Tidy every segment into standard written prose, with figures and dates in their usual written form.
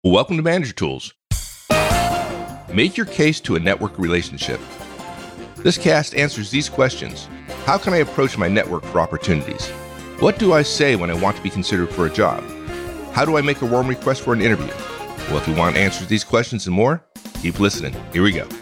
Welcome to Manager Tools. Make your case to a network relationship. This cast answers these questions. How can I approach my network for opportunities? What do I say when I want to be considered for a job? How do I make a warm request for an interview? Well, if you want answers to these questions and more, keep listening. Here we go.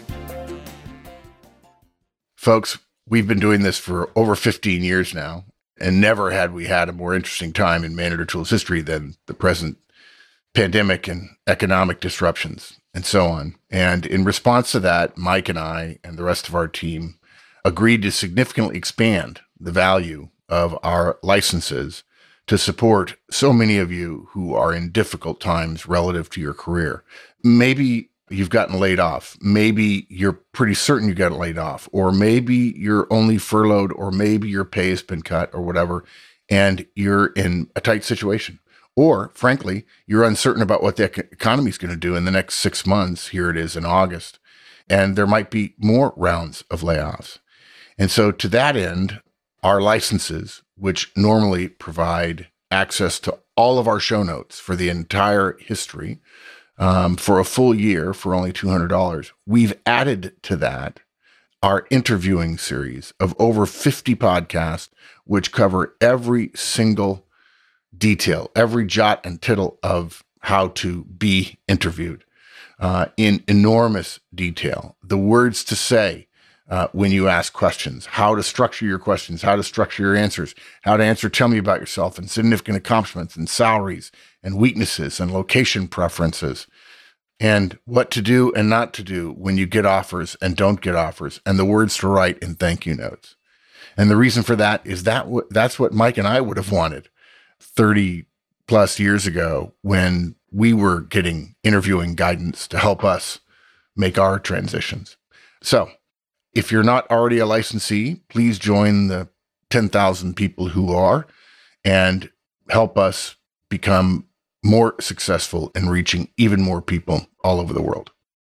Folks, we've been doing this for over 15 years now, and never had we had a more interesting time in Manager Tools history than the present pandemic and economic disruptions and so on. And in response to that, Mike and I and the rest of our team agreed to significantly expand the value of our licenses to support so many of you who are in difficult times relative to your career. Maybe you've gotten laid off. Maybe you're pretty certain you got laid off, or maybe you're only furloughed, or maybe your pay has been cut or whatever, and you're in a tight situation. Or frankly, you're uncertain about what the economy is going to do in the next 6 months. Here it is in August, and there might be more rounds of layoffs. And so to that end, our licenses, which normally provide access to all of our show notes for the entire history, for a full year for only $200, we've added to that our interviewing series of over 50 podcasts, which cover every single detail, every jot and tittle of how to be interviewed in enormous detail. The words to say when you ask questions, how to structure your questions, how to structure your answers, how to answer, tell me about yourself, and significant accomplishments and salaries and weaknesses and location preferences, and what to do and not to do when you get offers and don't get offers, and the words to write in thank you notes. And the reason for that is that's what Mike and I would have wanted 30 plus years ago when we were getting interviewing guidance to help us make our transitions. So if you're not already a licensee, please join the 10,000 people who are and help us become more successful in reaching even more people all over the world.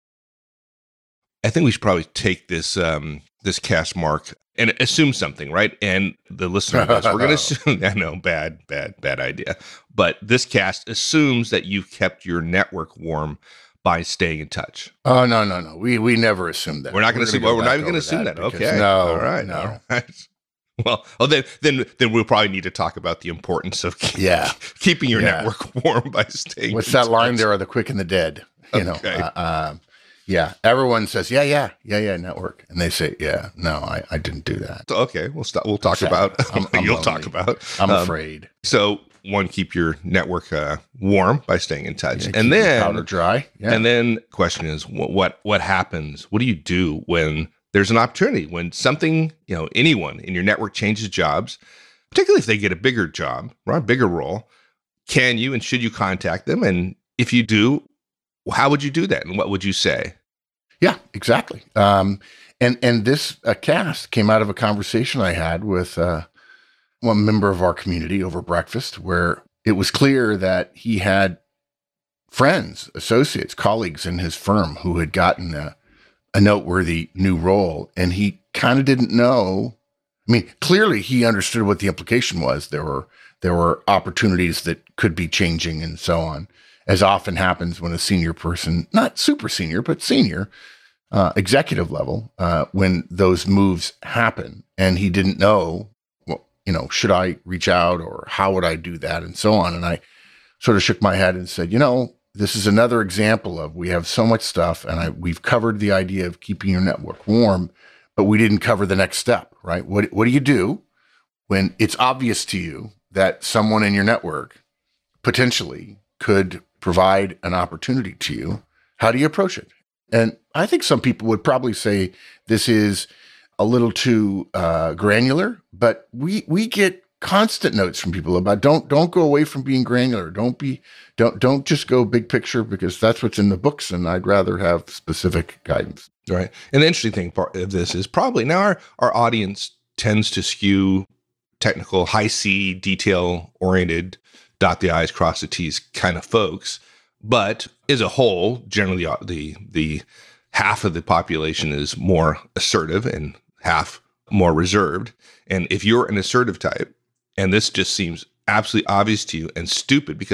I think we should probably take this cast mark and assume something, right? And the listener goes, we're going to assume, I know, bad idea. But this cast assumes that you've kept your network warm by staying in touch. Oh, no. We never assume that. We're not going to assume, we're not even going to assume that. Okay. No. All right. Well, then we'll probably need to talk about the importance of keeping your network warm by staying What's that line there? Are the quick and the dead? You know, everyone says, network. And they say, no, I didn't do that. Okay, we'll talk about, you'll talk about. I'm afraid. So one, keep your network warm by staying in touch. And then powder dry. Yeah. And then question is, what happens? What do you do when there's an opportunity, when something, anyone in your network changes jobs, particularly if they get a bigger job, right, a bigger role? Can you and should you contact them? And if you do, how would you do that? And what would you say? Yeah, exactly. And this cast came out of a conversation I had with one member of our community over breakfast, where it was clear that he had friends, associates, colleagues in his firm who had gotten a noteworthy new role, and he kind of didn't know. I mean, clearly he understood what the implication was. There were opportunities that could be changing and so on, as often happens when a senior person, not super senior, but senior, executive level, when those moves happen. And he didn't know, should I reach out or how would I do that and so on. And I sort of shook my head and said, this is another example of, we have so much stuff and we've covered the idea of keeping your network warm, but we didn't cover the next step, right? What do you do when it's obvious to you that someone in your network potentially could provide an opportunity to you? How do you approach it? And I think some people would probably say this is a little too granular, but we get constant notes from people about don't go away from being granular. Don't just go big picture, because that's what's in the books, and I'd rather have specific guidance. Right. And the interesting thing part of this is probably now our audience tends to skew technical, high C, detail oriented, dot the I's, cross the T's kind of folks. But as a whole, generally the half of the population is more assertive and half more reserved. And if you're an assertive type, and this just seems absolutely obvious to you and stupid, because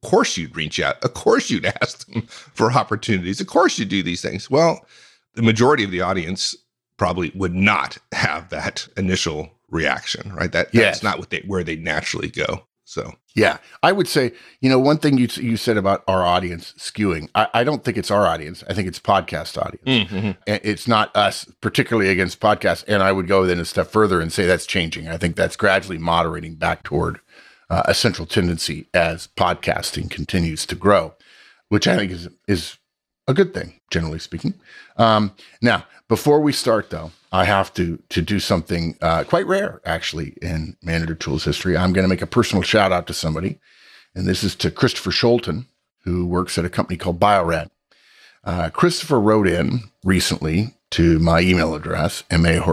course you'd reach out. Of course you'd ask them for opportunities. Of course you do these things. Well, the majority of the audience probably would not have that initial reaction, right? That's not where they naturally go. So yeah, I would say, one thing you said about our audience skewing, I don't think it's our audience. I think it's podcast audience. Mm-hmm. It's not us, particularly against podcasts. And I would go then a step further and say that's changing. I think that's gradually moderating back toward a central tendency as podcasting continues to grow, which I think is a good thing, generally speaking. Now, before we start, though, I have to do something quite rare, actually, in Manager Tools history. I'm going to make a personal shout out to somebody, and this is to Christopher Scholten, who works at a company called Bio-Rad. Christopher wrote in recently to my email address,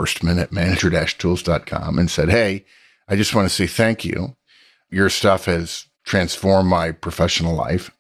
mahorstman@manager-tools.com, and said, hey, I just want to say thank you. Your stuff has transformed my professional life.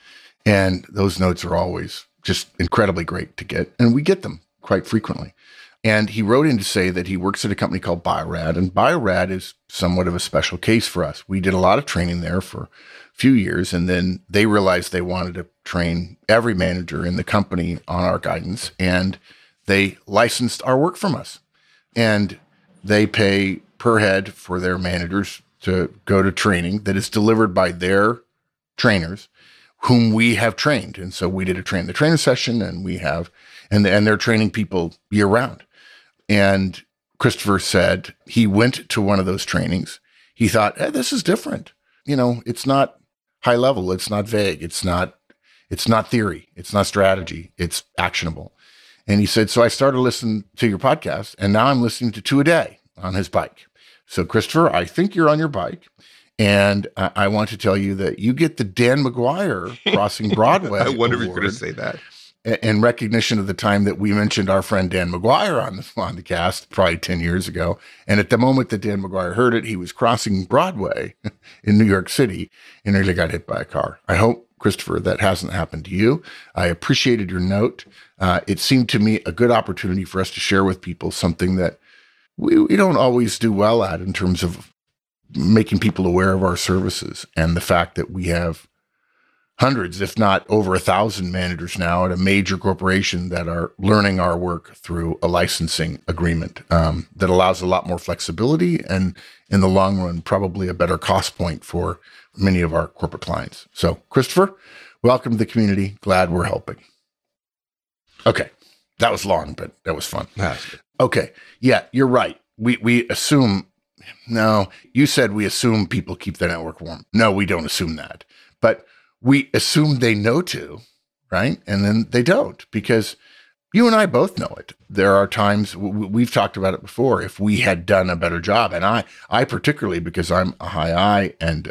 And those notes are always just incredibly great to get. And we get them quite frequently. And he wrote in to say that he works at a company called Bio-Rad. And Bio-Rad is somewhat of a special case for us. We did a lot of training there for a few years. And then they realized they wanted to train every manager in the company on our guidance. And they licensed our work from us. And they pay per head for their managers to go to training that is delivered by their trainers, whom we have trained. And so we did a train the trainer session, and we have, and they're training people year round. And Christopher said he went to one of those trainings. He thought, hey, this is different. It's not high level. It's not vague. It's not theory. It's not strategy. It's actionable. And he said, so I started listening to your podcast, and now I'm listening to 2 a day on his bike. So Christopher, I think you're on your bike. And I want to tell you that you get the Dan McGuire Crossing Broadway I wonder if you're Award going to say that. In recognition of the time that we mentioned our friend Dan McGuire on the cast, probably 10 years ago. And at the moment that Dan McGuire heard it, he was crossing Broadway in New York City and nearly got hit by a car. I hope, Christopher, that hasn't happened to you. I appreciated your note. It seemed to me a good opportunity for us to share with people something that we don't always do well at in terms of making people aware of our services, and the fact that we have hundreds, if not over 1,000 managers now at a major corporation that are learning our work through a licensing agreement that allows a lot more flexibility and, in the long run, probably a better cost point for many of our corporate clients. So, Christopher, welcome to the community. Glad we're helping. Okay. That was long, but that was fun. Okay. Yeah, you're right. We assume. No, you said we assume people keep the network warm. No, we don't assume that. But we assume they know to, right? And then they don't, because you and I both know it. There are times, we've talked about it before, if we had done a better job. And I particularly, because I'm a high I, and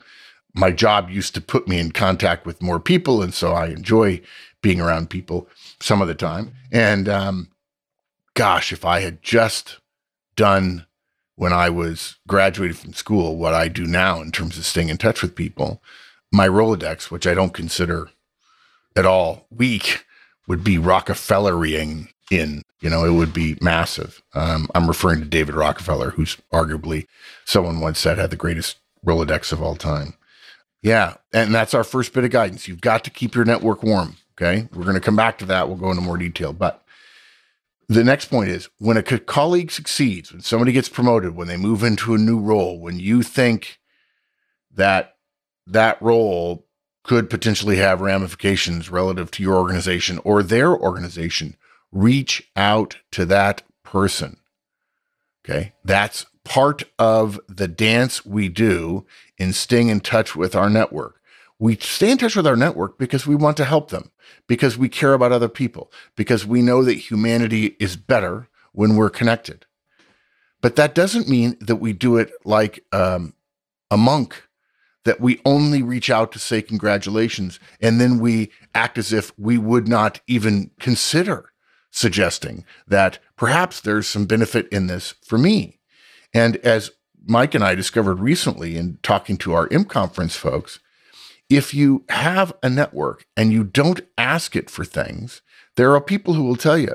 my job used to put me in contact with more people. And so I enjoy being around people some of the time. And gosh, if I had just done, when I was graduated from school, what I do now in terms of staying in touch with people, my Rolodex, which I don't consider at all weak, would be Rockefellerian in, it would be massive. I'm referring to David Rockefeller, who's arguably, someone once said, had the greatest Rolodex of all time. Yeah. And that's our first bit of guidance. You've got to keep your network warm. Okay. We're going to come back to that. We'll go into more detail, but the next point is, when a colleague succeeds, when somebody gets promoted, when they move into a new role, when you think that that role could potentially have ramifications relative to your organization or their organization, reach out to that person. Okay. That's part of the dance we do in staying in touch with our network. We stay in touch with our network because we want to help them, because we care about other people, because we know that humanity is better when we're connected. But that doesn't mean that we do it like a monk, that we only reach out to say congratulations, and then we act as if we would not even consider suggesting that perhaps there's some benefit in this for me. And as Mike and I discovered recently in talking to our IMConference folks, if you have a network and you don't ask it for things, there are people who will tell you,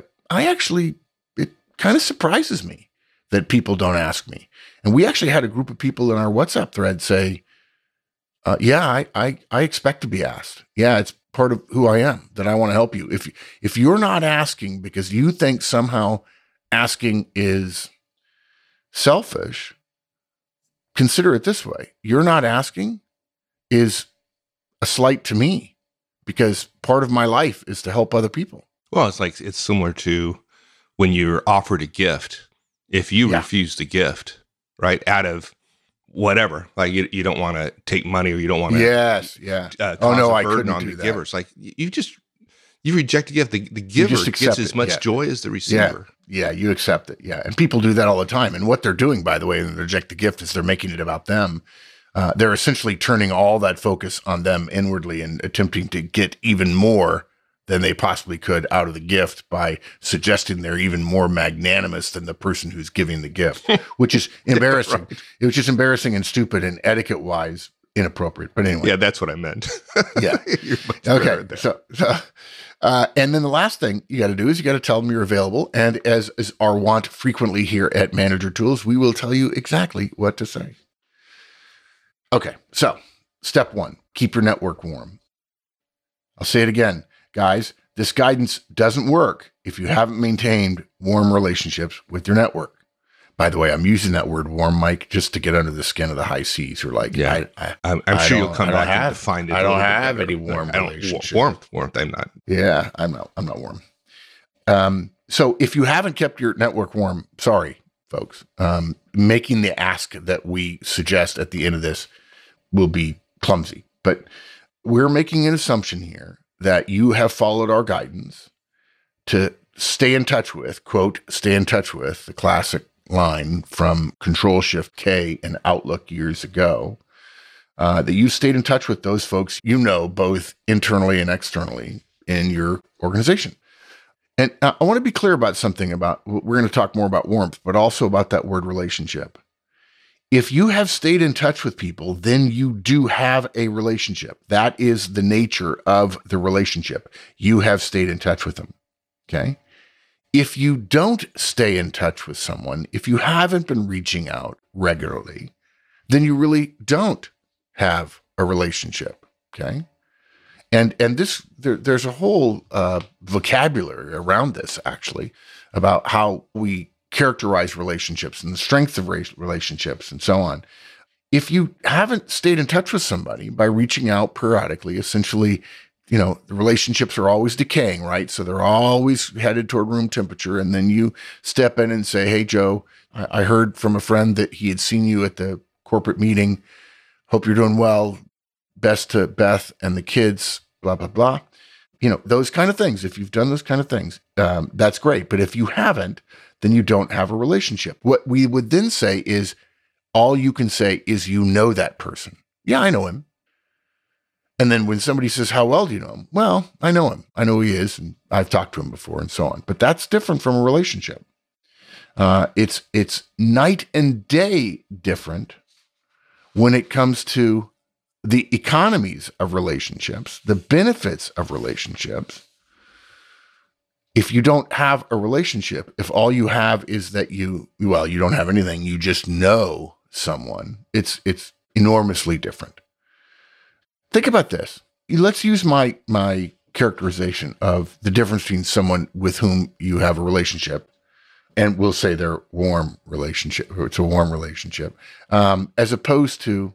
it kind of surprises me that people don't ask me. And we actually had a group of people in our WhatsApp thread say, Yeah, I expect to be asked. Yeah, it's part of who I am, that I want to help you. If you're not asking because you think somehow asking is selfish, consider it this way. You're not asking is a slight to me, because part of my life is to help other people. Well, it's similar to when you're offered a gift. If you refuse the gift, right, out of whatever, like you don't want to take money, or you don't want to cause a burden on the givers. Like you reject the gift. The giver gets as much joy as the receiver. Yeah, you accept it. Yeah, and people do that all the time. And what they're doing, by the way, when they reject the gift, is they're making it about them. They're essentially turning all that focus on them inwardly and attempting to get even more than they possibly could out of the gift by suggesting they're even more magnanimous than the person who's giving the gift, which is embarrassing. Right. It was just embarrassing and stupid and etiquette-wise inappropriate. But anyway. Yeah, that's what I meant. Yeah. Okay. So, and then the last thing you got to do is you got to tell them you're available. And as is our want frequently here at Manager Tools, we will tell you exactly what to say. Okay. So step 1, keep your network warm. I'll say it again. Guys, this guidance doesn't work if you haven't maintained warm relationships with your network. By the way, I'm using that word warm, Mike, just to get under the skin of the high C's who are like, I'm sure you'll come back and find it. I don't have any warm relationships. Warmth. I'm not. Yeah, I'm not warm. So if you haven't kept your network warm, sorry, folks, making the ask that we suggest at the end of this will be clumsy. But we're making an assumption here that you have followed our guidance to stay in touch with, quote, stay in touch with, the classic line from Control-Shift-K and Outlook years ago, that you stayed in touch with those folks you know, both internally and externally in your organization. And I want to be clear about something about, we're going to talk more about warmth, but also about that word relationship. If you have stayed in touch with people, then you do have a relationship. That is the nature of the relationship. You have stayed in touch with them. Okay. If you don't stay in touch with someone, if you haven't been reaching out regularly, then you really don't have a relationship. Okay. And this, there's a whole vocabulary around this, actually, about how we characterize relationships and the strengths of relationships and so on. If you haven't stayed in touch with somebody by reaching out periodically, essentially, the relationships are always decaying, right? So they're always headed toward room temperature. And then you step in and say, hey, Joe, I heard from a friend that he had seen you at the corporate meeting. Hope you're doing well. Best to Beth and the kids, blah, blah, blah. Those kind of things. If you've done those kind of things, that's great. But if you haven't, then you don't have a relationship. What we would then say is, all you can say is, that person. Yeah, I know him. And then when somebody says, how well do you know him? Well, I know him. I know who he is, and I've talked to him before, and so on. But that's different from a relationship. It's night and day different when it comes to the economies of relationships, the benefits of relationships. If you don't have a relationship, if all you have is that you don't have anything, you just know someone, it's enormously different. Think about this. Let's use my characterization of the difference between someone with whom you have a relationship, and we'll say they're warm relationship, or it's a warm relationship, as opposed to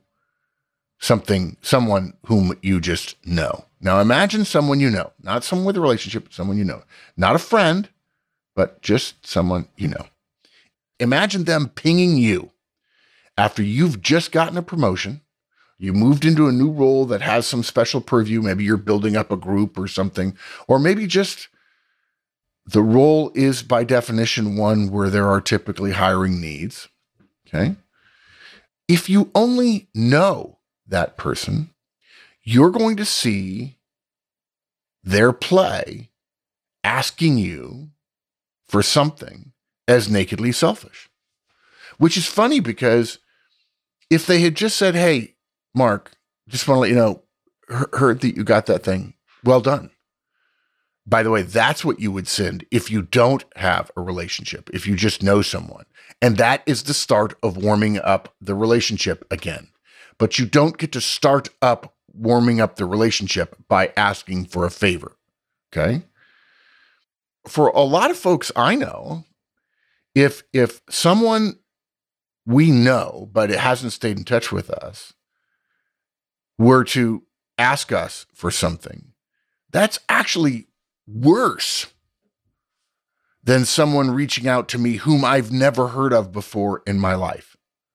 someone whom you just know. Now imagine someone you know, not someone with a relationship, but someone you know, not a friend, but just someone you know. Imagine them pinging you after you've just gotten a promotion. You moved into a new role that has some special purview. Maybe you're building up a group or something, or maybe just the role is by definition one where there are typically hiring needs. Okay. If you only know that person, you're going to see their play asking you for something as nakedly selfish, which is funny because if they had just said, hey, Mark, just want to let you know, heard that you got that thing. Well done. By the way, that's what you would send if you don't have a relationship, if you just know someone. And that is the start of warming up the relationship again. but you don't get to start up warming up the relationship by asking for a favor. Okay. For a lot of folks I know, if someone we know, but it hasn't stayed in touch with us, were to ask us for something, that's actually worse than someone reaching out to me whom I've never heard of before in my life.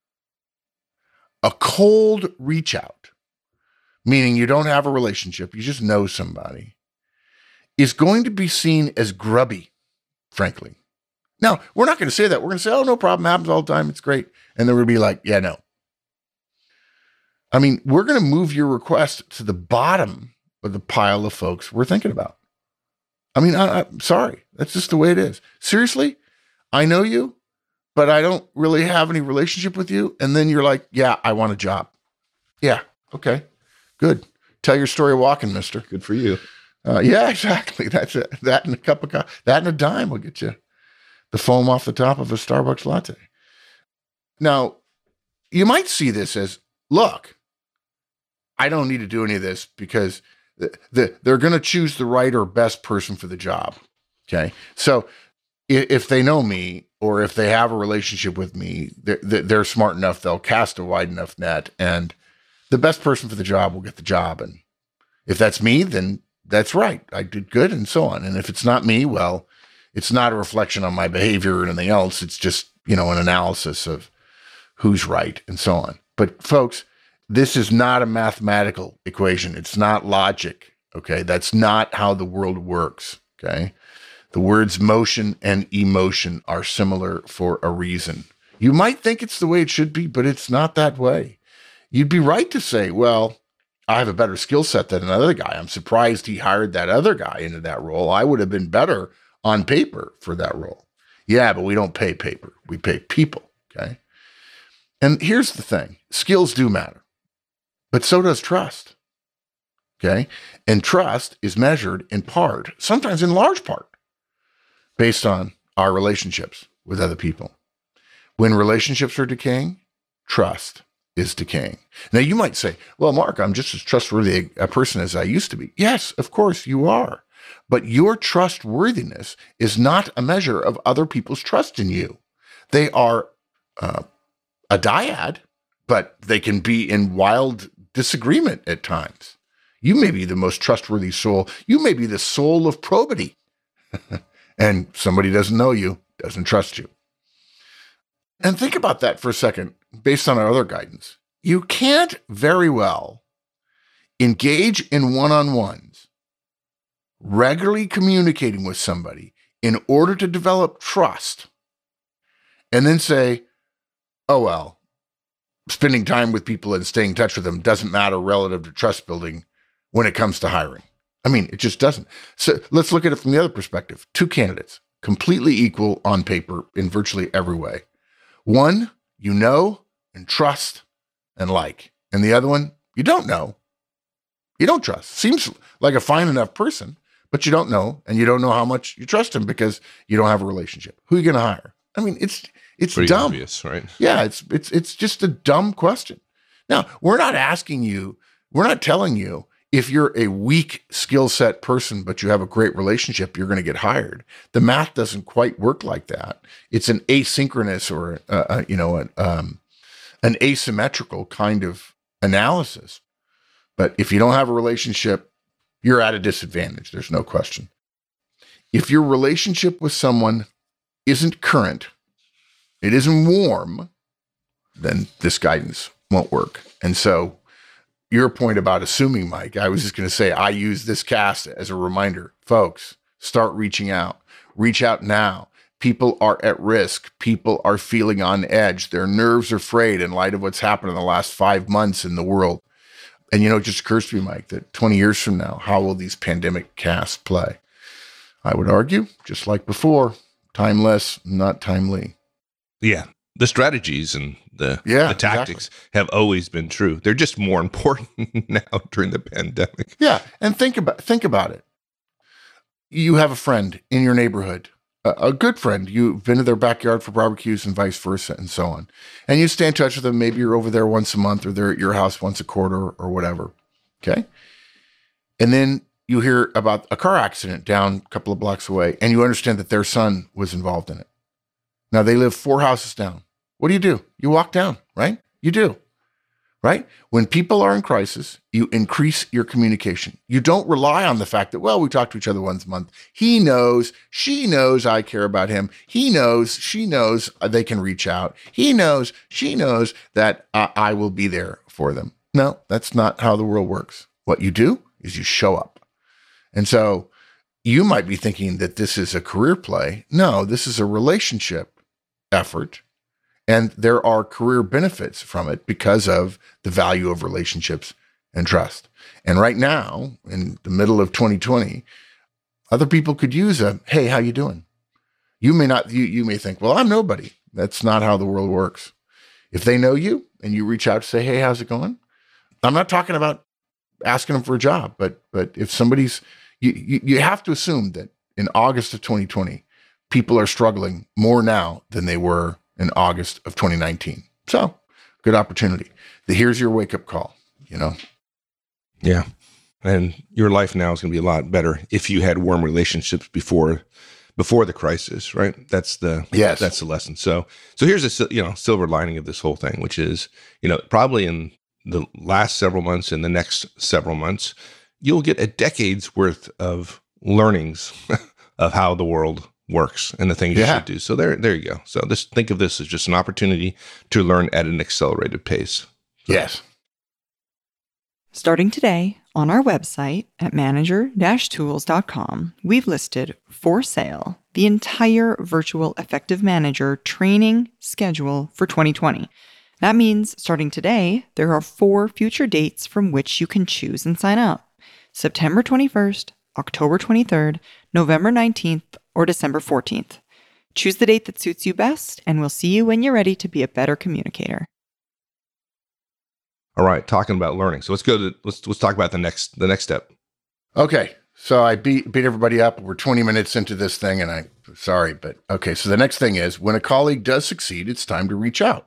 A cold reach out, meaning you don't have a relationship, you just know somebody, is going to be seen as grubby, frankly. Now, we're not going to say that. We're going to say, oh, no problem, happens all the time, it's great. And then we'll be like, yeah, no. I mean, we're going to move your request to the bottom of the pile of folks we're thinking about. I mean, I'm sorry. That's just the way it is. Seriously, I know you, but I don't really have any relationship with you. And then you're like, yeah, I want a job. Yeah, okay, good. Tell your story walking, mister. Good for you. Yeah, exactly. That's it. That and a cup of coffee, that and a dime will get you the foam off the top of a Starbucks latte. Now, you might see this as, look, I don't need to do any of this because they're going to choose the right or best person for the job. Okay. So if they know me or if they have a relationship with me, they're smart enough, they'll cast a wide enough net, and the best person for the job will get the job. And if that's me, then that's right. I did good and so on. And if it's not me, well, it's not a reflection on my behavior or anything else. It's just, an analysis of who's right and so on. But folks, this is not a mathematical equation. It's not logic. Okay. That's not how the world works. Okay. The words motion and emotion are similar for a reason. You might think it's the way it should be, but it's not that way. You'd be right to say, well, I have a better skill set than another guy. I'm surprised he hired that other guy into that role. I would have been better on paper for that role. Yeah, but we don't pay paper. We pay people. Okay. And here's the thing. Skills do matter. But so does trust, okay? And trust is measured in part, sometimes in large part, based on our relationships with other people. When relationships are decaying, trust is decaying. Now, you might say, well, Mark, I'm just as trustworthy a person as I used to be. Yes, of course you are. But your trustworthiness is not a measure of other people's trust in you. They are a dyad, but they can be in wild disagreement at times. You may be the most trustworthy soul. You may be the soul of probity. And somebody doesn't know you, doesn't trust you. And think about that for a second, based on our other guidance. You can't very well engage in one-on-ones, regularly communicating with somebody in order to develop trust, and then say, oh, well, spending time with people and staying in touch with them doesn't matter relative to trust building when it comes to hiring. I mean, it just doesn't. So let's look at it from the other perspective. Two candidates, completely equal on paper in virtually every way. One, you know and trust and like. And the other one, you don't know. You don't trust. Seems like a fine enough person, but you don't know, and you don't know how much you trust him because you don't have a relationship. Who are you going to hire? I mean, it's pretty dumb. Obvious, right? Yeah, it's just a dumb question. Now, we're not telling you if you're a weak skill set person, but you have a great relationship, you're going to get hired. The math doesn't quite work like that. It's an asynchronous or an asymmetrical kind of analysis. But if you don't have a relationship, you're at a disadvantage. There's no question. If your relationship with someone isn't current, it isn't warm, then this guidance won't work. And so your point about assuming, Mike, I was just going to say, I use this cast as a reminder. Folks, start reaching out. Reach out now. People are at risk. People are feeling on edge. Their nerves are frayed in light of what's happened in the last 5 months in the world. And, it just occurs to me, Mike, that 20 years from now, how will these pandemic casts play? I would argue, just like before, timeless, not timely. Yeah. The strategies and the tactics have always been true. They're just more important now during the pandemic. Yeah. And think about it. You have a friend in your neighborhood a good friend. You've been to their backyard for barbecues and vice versa and so on. And you stay in touch with them. Maybe you're over there once a month or they're at your house once a quarter or whatever. Okay. And then you hear about a car accident down a couple of blocks away and you understand that their son was involved in it. Now they live 4 houses down. What do? You walk down, right? You do. Right? When people are in crisis, you increase your communication. You don't rely on the fact that, well, we talk to each other once a month. He knows, she knows I care about him. He knows, she knows they can reach out. He knows, she knows that I will be there for them. No, that's not how the world works. What you do is you show up. And so you might be thinking that this is a career play. No, this is a relationship effort. And there are career benefits from it because of the value of relationships and trust. And right now, in the middle of 2020, other people could use a, hey, how you doing? You may not, you may think, well, I'm nobody. That's not how the world works. If they know you and you reach out to say, hey, how's it going? I'm not talking about asking them for a job, but if somebody's, you have to assume that in August of 2020, people are struggling more now than they were in August of 2019. So good opportunity. Here's your wake up call, Yeah. And your life now is going to be a lot better if you had warm relationships before the crisis, right? That's the lesson. So here's a, silver lining of this whole thing, which is, probably in the last several months and the next several months, you'll get a decade's worth of learnings of how the world works and the things you should do. So there you go. So think of this as just an opportunity to learn at an accelerated pace. So. Yes. Starting today on our website at manager-tools.com, we've listed for sale the entire Virtual Effective Manager training schedule for 2020. That means starting today, there are 4 future dates from which you can choose and sign up. September 21st, October 23rd, November 19th, or December 14th. Choose the date that suits you best, and we'll see you when you're ready to be a better communicator. All right, talking about learning. So let's talk about the next step. Okay. So I beat everybody up. We're 20 minutes into this thing, and I'm sorry, but okay. So the next thing is when a colleague does succeed, it's time to reach out.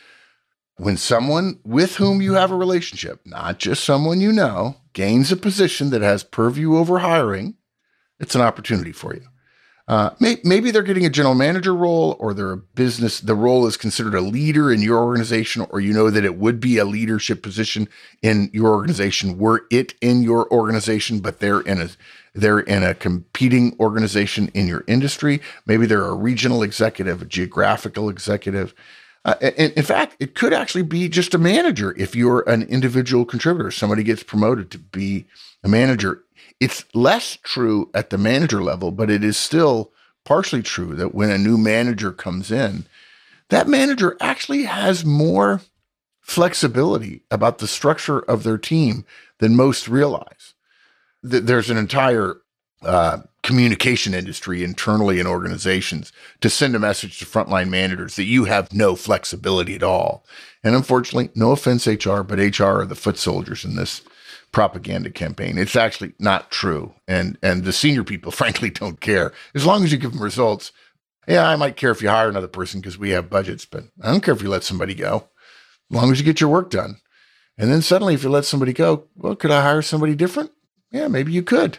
When someone with whom you have a relationship, not just someone you know, gains a position that has purview over hiring, it's an opportunity for you. Maybe they're getting a general manager role, or they're a business. The role is considered a leader in your organization, or you know that it would be a leadership position in your organization were it in your organization, but they're in a competing organization in your industry. Maybe they're a regional executive, a geographical executive. In fact, it could actually be just a manager if you're an individual contributor. Somebody gets promoted to be a manager. It's less true at the manager level, but it is still partially true that when a new manager comes in, that manager actually has more flexibility about the structure of their team than most realize. There's an entire communication industry internally in organizations to send a message to frontline managers that you have no flexibility at all. And unfortunately, no offense, HR, but HR are the foot soldiers in this propaganda campaign. It's actually not true. And the senior people, frankly, don't care. As long as you give them results. Yeah, I might care if you hire another person because we have budgets, but I don't care if you let somebody go, as long as you get your work done. And then suddenly, if you let somebody go, well, could I hire somebody different? Yeah, maybe you could.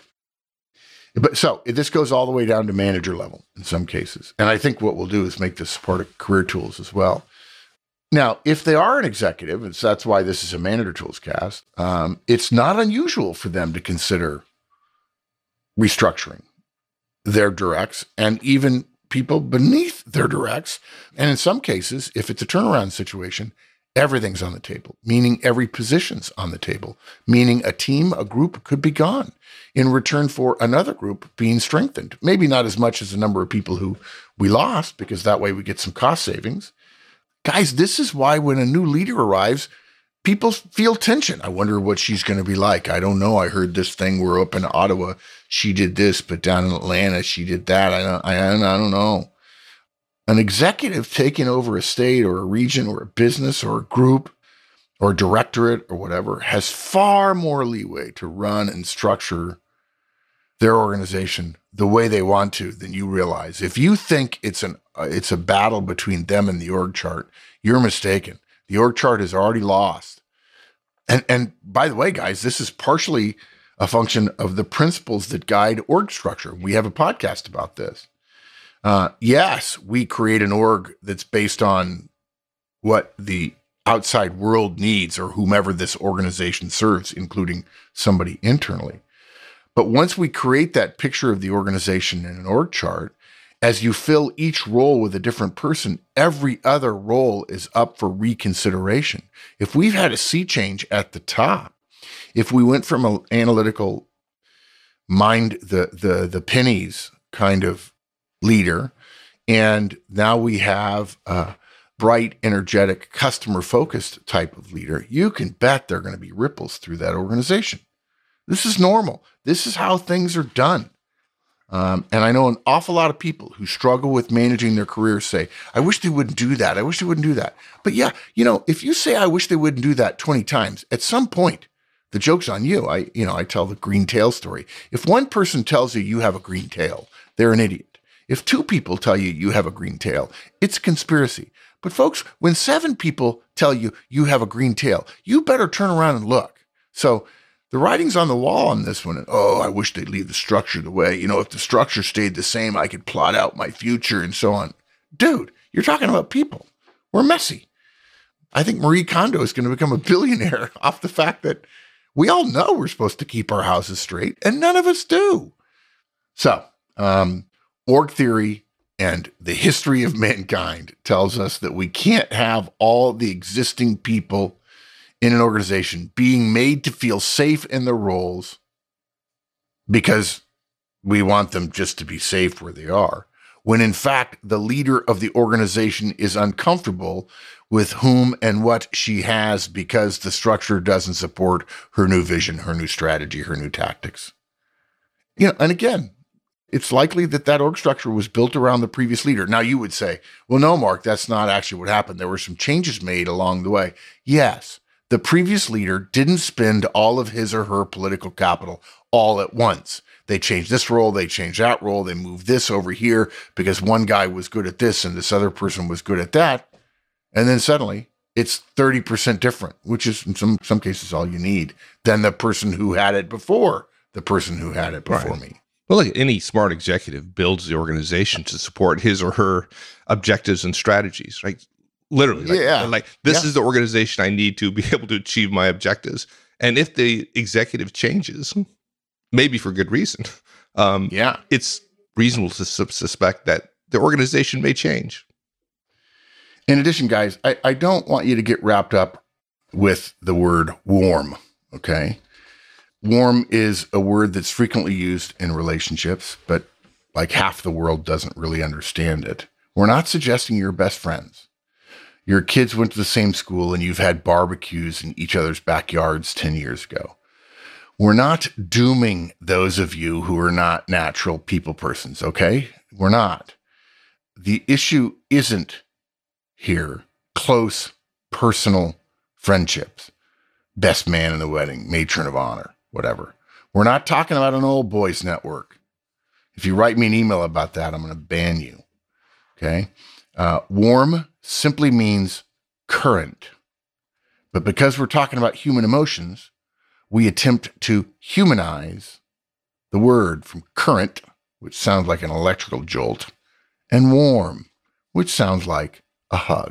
But so this goes all the way down to manager level in some cases. And I think what we'll do is make this part of career tools as well. Now, if they are an executive, and so that's why this is a manager tools cast, it's not unusual for them to consider restructuring their directs and even people beneath their directs. And in some cases, if it's a turnaround situation, everything's on the table, meaning every position's on the table, meaning a team, a group could be gone in return for another group being strengthened. Maybe not as much as the number of people who we lost, because that way we get some cost savings. Guys, this is why when a new leader arrives, people feel tension. I wonder what she's going to be like. I don't know. I heard this thing. We're up in Ottawa. She did this, but down in Atlanta, she did that. I don't know. An executive taking over a state or a region or a business or a group or a directorate or whatever has far more leeway to run and structure their organization the way they want to, then you realize if you think it's a battle between them and the org chart, you're mistaken. The org chart is already lost. And by the way, guys, this is partially a function of the principles that guide org structure. We have a podcast about this. Yes, we create an org that's based on what the outside world needs or whomever this organization serves, including somebody internally. But once we create that picture of the organization in an org chart, as you fill each role with a different person, every other role is up for reconsideration. If we've had a sea change at the top, if we went from an analytical mind the pennies kind of leader, and now we have a bright, energetic, customer-focused type of leader, you can bet there are going to be ripples through that organization. This is normal. This is how things are done. And I know an awful lot of people who struggle with managing their careers say, I wish they wouldn't do that. I wish they wouldn't do that. But yeah, if you say, I wish they wouldn't do that 20 times, at some point, the joke's on you. I tell the green tail story. If one person tells you you have a green tail, they're an idiot. If 2 people tell you you have a green tail, it's a conspiracy. But folks, when 7 people tell you you have a green tail, you better turn around and look. So the writing's on the wall on this one. And, I wish they'd leave the structure the way, if the structure stayed the same, I could plot out my future and so on. Dude, you're talking about people. We're messy. I think Marie Kondo is going to become a billionaire off the fact that we all know we're supposed to keep our houses straight, and none of us do. So, org theory and the history of mankind tells us that we can't have all the existing people in an organization being made to feel safe in their roles because we want them just to be safe where they are, when in fact the leader of the organization is uncomfortable with whom and what she has because the structure doesn't support her new vision, her new strategy, her new tactics. And again, it's likely that org structure was built around the previous leader. Now you would say, well, no, Mark, that's not actually what happened. There were some changes made along the way. Yes. The previous leader didn't spend all of his or her political capital all at once. They changed this role, they changed that role, they moved this over here because one guy was good at this and this other person was good at that. And then suddenly it's 30% different, which is in some cases all you need, than the person who had it before the person who had it before me. Well, look, any smart executive builds the organization to support his or her objectives and strategies, right? Literally, this is the organization I need to be able to achieve my objectives. And if the executive changes, maybe for good reason, it's reasonable to suspect that the organization may change. In addition, guys, I don't want you to get wrapped up with the word warm, okay? Warm is a word that's frequently used in relationships, but like half the world doesn't really understand it. We're not suggesting you're best friends. Your kids went to the same school and you've had barbecues in each other's backyards 10 years ago. We're not dooming those of you who are not natural people persons, okay? We're not. The issue isn't here close personal friendships, best man in the wedding, matron of honor, whatever. We're not talking about an old boys network. If you write me an email about that, I'm going to ban you, okay? Warm simply means current. But because we're talking about human emotions, we attempt to humanize the word from current, which sounds like an electrical jolt, and warm, which sounds like a hug.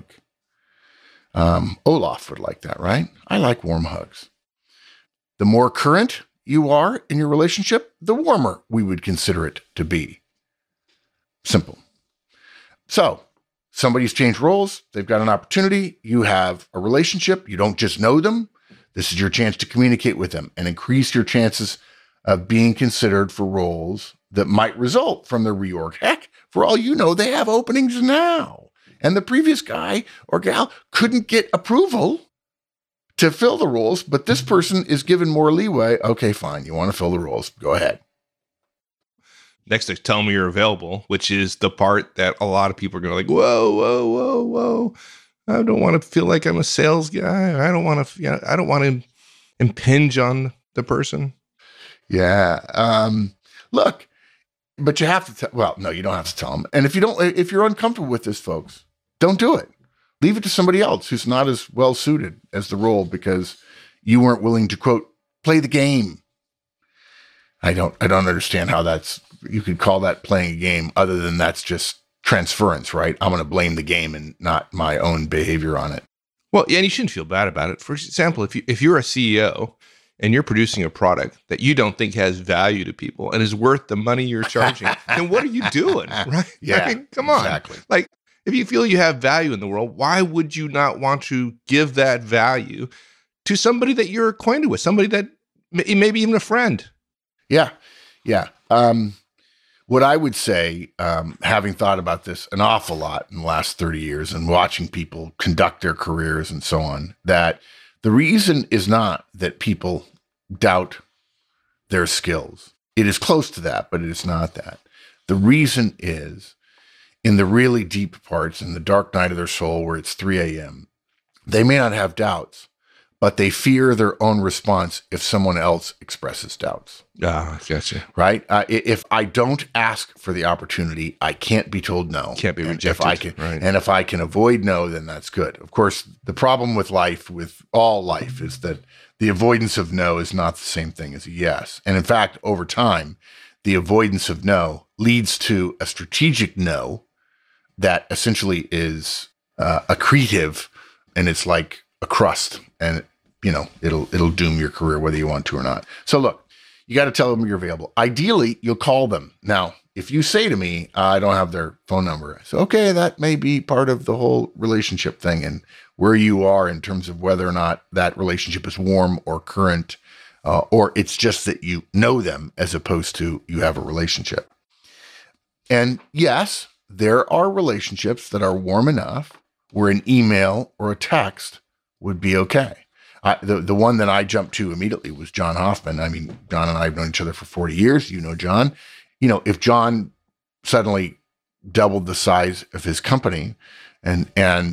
Olaf would like that, right? I like warm hugs. The more current you are in your relationship, the warmer we would consider it to be. Simple. So, somebody's changed roles. They've got an opportunity. You have a relationship. You don't just know them. This is your chance to communicate with them and increase your chances of being considered for roles that might result from the reorg. Heck, for all you know, they have openings now. And the previous guy or gal couldn't get approval to fill the roles, but this person is given more leeway. Okay, fine. You want to fill the roles. Go ahead. Next, they tell me you're available, which is the part that a lot of people are going to like, whoa. I don't want to feel like I'm a sales guy. I don't want to impinge on the person. Yeah. Look, but you have to well, no, you don't have to tell them. And if you're uncomfortable with this, folks, don't do it. Leave it to somebody else who's not as well suited as the role because you weren't willing to, quote, play the game. I don't understand how you could call that playing a game other than that's just transference, right? I'm going to blame the game and not my own behavior on it. Well, yeah, and you shouldn't feel bad about it. For example, if you're a CEO and you're producing a product that you don't think has value to people and is worth the money you're charging, then what are you doing, right? Yeah, I mean, come on. Exactly. Like, if you feel you have value in the world, why would you not want to give that value to somebody that you're acquainted with, somebody that maybe even a friend? Yeah. Yeah. What I would say, having thought about this an awful lot in the last 30 years and watching people conduct their careers and so on, that the reason is not that people doubt their skills. It is close to that, but it is not that. The reason is in the really deep parts, in the dark night of their soul where it's 3 a.m., they may not have doubts, but they fear their own response if someone else expresses doubts. Ah, gotcha. Right? If I don't ask for the opportunity, I can't be told no. Can't be rejected. And if I can avoid no, then that's good. Of course, the problem with life, with all life, is that the avoidance of no is not the same thing as a yes. And in fact, over time, the avoidance of no leads to a strategic no that essentially is accretive, and it's like a crust, and it'll doom your career whether you want to or not. So look, you got to tell them you're available. Ideally, you'll call them. Now, if you say to me, I don't have their phone number, so okay, that may be part of the whole relationship thing and where you are in terms of whether or not that relationship is warm or current, or it's just that you know them as opposed to you have a relationship. And yes, there are relationships that are warm enough where an email or a text would be okay. The one that I jumped to immediately was John Hoffman. I mean, John and I have known each other for 40 years. You know John. If John suddenly doubled the size of his company and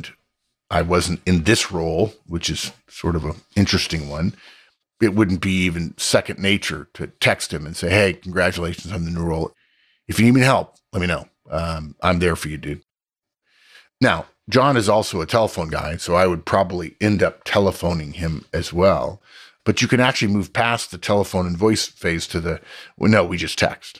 I wasn't in this role, which is sort of an interesting one, it wouldn't be even second nature to text him and say, hey, congratulations on the new role. If you need me help, let me know. I'm there for you, dude. Now, John is also a telephone guy, so I would probably end up telephoning him as well. But you can actually move past the telephone and voice phase to we just text.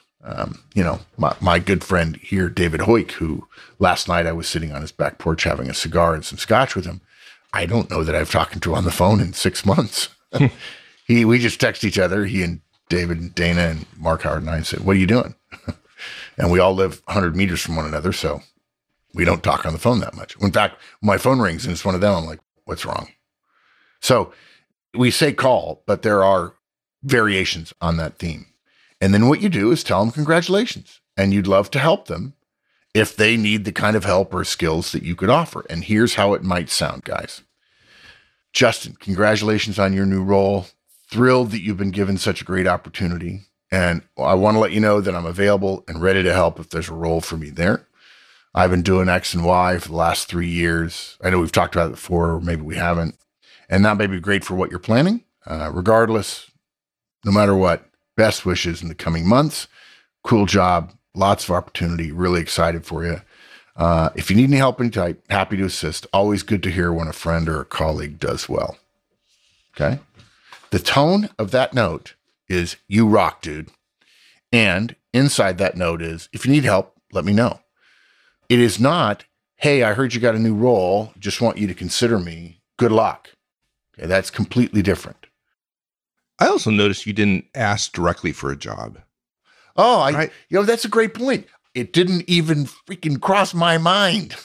My good friend here, David Hoyk, who last night I was sitting on his back porch having a cigar and some scotch with him. I don't know that I've talked to on the phone in 6 months. We just text each other, he and David and Dana and Mark Howard and I, said, what are you doing? And we all live 100 meters from one another, so we don't talk on the phone that much. In fact, my phone rings and it's one of them. I'm like, what's wrong? So we say call, but there are variations on that theme. And then what you do is tell them congratulations. And you'd love to help them if they need the kind of help or skills that you could offer. And here's how it might sound, guys. Justin, congratulations on your new role. Thrilled that you've been given such a great opportunity. And I want to let you know that I'm available and ready to help if there's a role for me there. I've been doing X and Y for the last 3 years. I know we've talked about it before, or maybe we haven't. And that may be great for what you're planning. Regardless, no matter what, best wishes in the coming months. Cool job. Lots of opportunity. Really excited for you. If you need any help, anytime, happy to assist. Always good to hear when a friend or a colleague does well. Okay? The tone of that note is, you rock, dude. And inside that note is, if you need help, let me know. It is not, hey, I heard you got a new role. Just want you to consider me. Good luck. Okay, that's completely different. I also noticed you didn't ask directly for a job. Oh, right? That's a great point. It didn't even freaking cross my mind.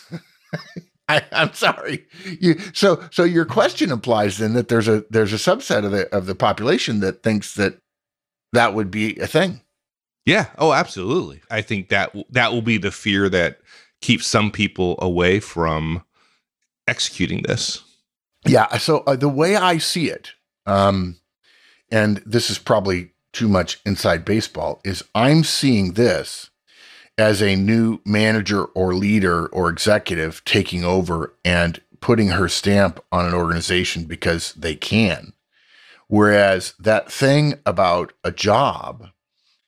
I'm sorry. So your question implies then that there's a subset of the population that thinks that would be a thing. Yeah. Oh, absolutely. I think that will be the fear that keeps some people away from executing this. Yeah. So the way I see it, and this is probably too much inside baseball, is I'm seeing this as a new manager or leader or executive taking over and putting her stamp on an organization because they can. Whereas that thing about a job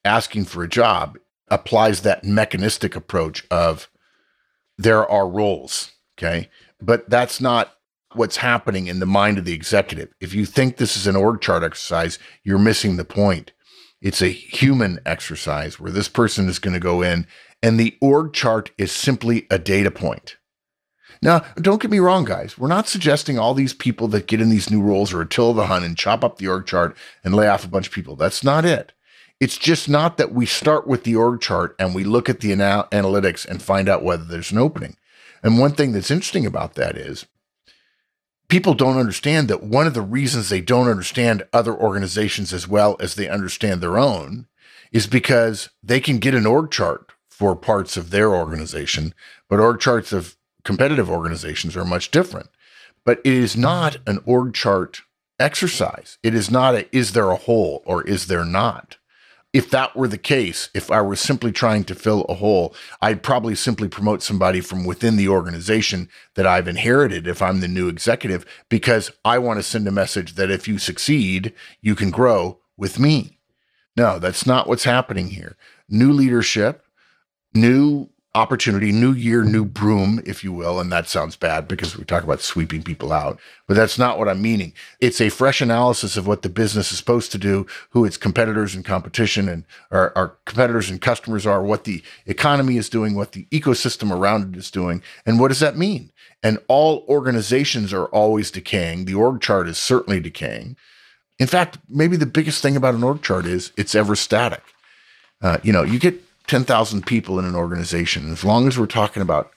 asking for a job applies that mechanistic approach of there are roles, okay? But that's not what's happening in the mind of the executive. If you think this is an org chart exercise, you're missing the point. It's a human exercise where this person is going to go in, and the org chart is simply a data point. Now, don't get me wrong, guys. We're not suggesting all these people that get in these new roles are Attila the Hun and chop up the org chart and lay off a bunch of people. That's not it. It's just not that we start with the org chart and we look at the analytics and find out whether there's an opening. And one thing that's interesting about that is people don't understand that one of the reasons they don't understand other organizations as well as they understand their own is because they can get an org chart for parts of their organization, but org charts of competitive organizations are much different. But it is not an org chart exercise. It is not is there a hole or is there not? If that were the case, if I were simply trying to fill a hole, I'd probably simply promote somebody from within the organization that I've inherited if I'm the new executive, because I want to send a message that if you succeed, you can grow with me. No, that's not what's happening here. New leadership, new opportunity, new year, new broom, if you will. And that sounds bad because we talk about sweeping people out, but that's not what I'm meaning. It's a fresh analysis of what the business is supposed to do, who its competitors and competition and our competitors and customers are, what the economy is doing, what the ecosystem around it is doing. And what does that mean? And all organizations are always decaying. The org chart is certainly decaying. In fact, maybe the biggest thing about an org chart is it's ever static. You get 10,000 people in an organization. As long as we're talking about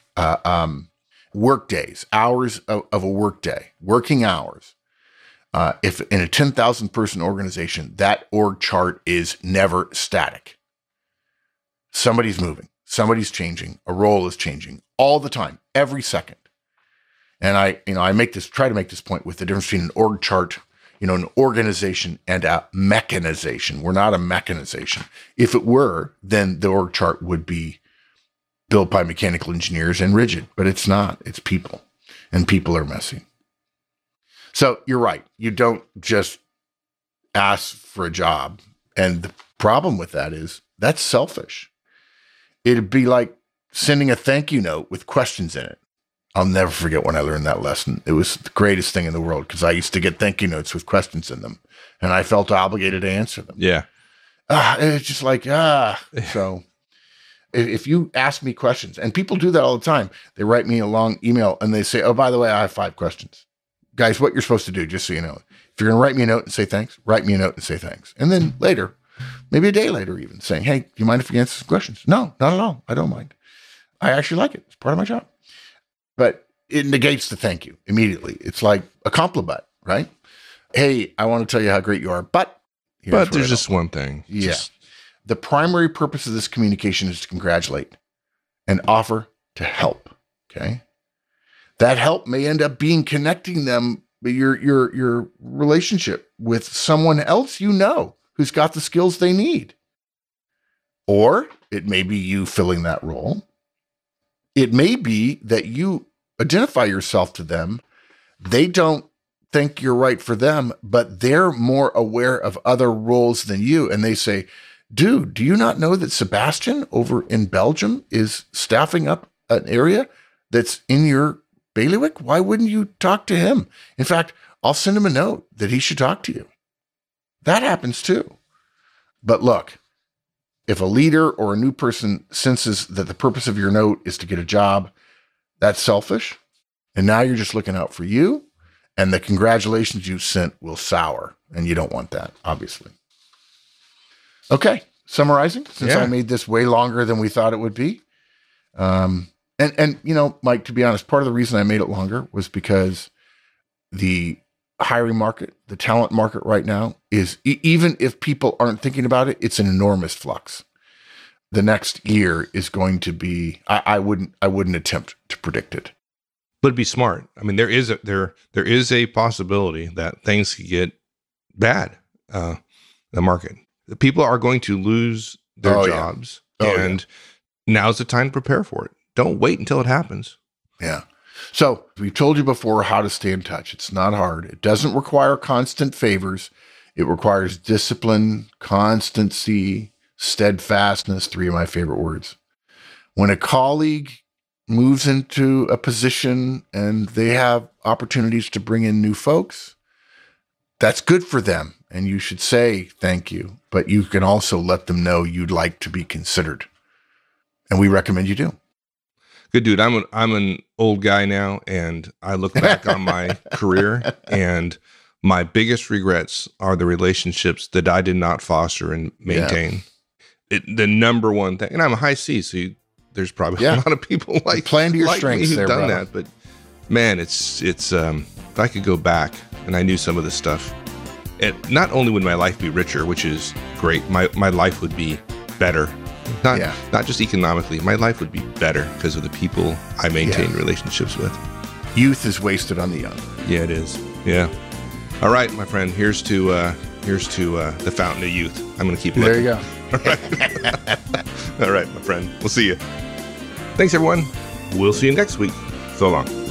work days, hours of a work day, working hours, if in a 10,000 person organization, that org chart is never static. Somebody's moving, somebody's changing, a role is changing all the time, every second. And I try to make this point with the difference between an org chart, an organization and a mechanization. We're not a mechanization. If it were, then the org chart would be built by mechanical engineers and rigid, but it's not. It's people, and people are messy. So you're right. You don't just ask for a job. And the problem with that is that's selfish. It'd be like sending a thank you note with questions in it. I'll never forget when I learned that lesson. It was the greatest thing in the world because I used to get thank you notes with questions in them, and I felt obligated to answer them. Yeah. It's just like, So if you ask me questions, and people do that all the time, they write me a long email and they say, oh, by the way, I have 5 questions. Guys, what you're supposed to do, just so you know, if you're going to write me a note and say thanks, write me a note and say thanks. And then later, maybe a day later even, saying, hey, do you mind if you answer some questions? No, not at all. I don't mind. I actually like it. It's part of my job. But it negates the thank you immediately. It's like a compliment, right? Hey, I want to tell you how great you are, but there's just one thing. Yeah. The primary purpose of this communication is to congratulate and offer to help. Okay. That help may end up being connecting them, your relationship with someone else who's got the skills they need. Or it may be you filling that role. It may be that you identify yourself to them. They don't think you're right for them, but they're more aware of other roles than you. And they say, dude, do you not know that Sebastian over in Belgium is staffing up an area that's in your bailiwick? Why wouldn't you talk to him? In fact, I'll send him a note that he should talk to you. That happens too. But look, if a leader or a new person senses that the purpose of your note is to get a job, that's selfish. And now you're just looking out for you, and the congratulations you sent will sour, and you don't want that, obviously. Okay, summarizing, since I made this way longer than we thought it would be. And Mike, to be honest, part of the reason I made it longer was because the hiring market, the talent market right now is, even if people aren't thinking about it, it's an enormous flux. The next year is going to be, I wouldn't attempt to predict it. But be smart. I mean, there is a possibility that things could get bad, the market. The people are going to lose their jobs, and now's the time to prepare for it. Don't wait until it happens. Yeah. So we've told you before how to stay in touch. It's not hard. It doesn't require constant favors. It requires discipline, constancy, steadfastness, 3 of my favorite words. When a colleague moves into a position and they have opportunities to bring in new folks, that's good for them. And you should say thank you, but you can also let them know you'd like to be considered. And we recommend you do. Good dude. I'm an old guy now, and I look back on my career, and my biggest regrets are the relationships that I did not foster and maintain. Yeah. The number one thing, and I'm a high C, so there's probably a lot of people like playing to your strengths who've there, done brother. that. But man, it's if I could go back and I knew some of this stuff, not only would my life be richer, which is great, my life would be better. Not just economically, my life would be better because of the people I maintain relationships with. Youth is wasted on the young. Yeah, it is. Yeah. All right, my friend. Here's to the fountain of youth. I'm going to keep looking. There you go. All right. All right, my friend. We'll see you. Thanks, everyone. We'll see you next week. So long.